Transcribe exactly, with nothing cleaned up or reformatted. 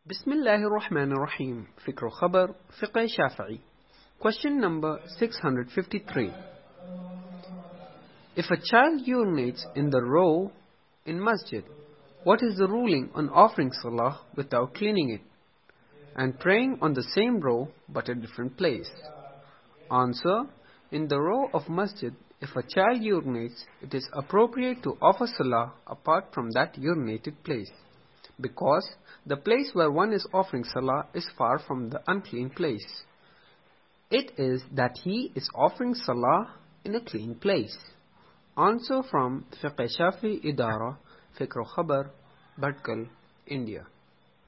بسم الله الرحمن الرحيم. فكر خبر فقه شافعي. Question number six hundred fifty-three. If a child urinates in the row in masjid, what is the ruling on offering salah without cleaning it and praying on the same row but a different place? Answer: in the row of masjid, if a child urinates, it is appropriate to offer salah apart from that urinated place, because the place where one is offering salah is far from the unclean place. It is that he is offering salah in a clean place. Answer from Fiqh Shafi Idara, Fikr Khabar, Bhatkal, India.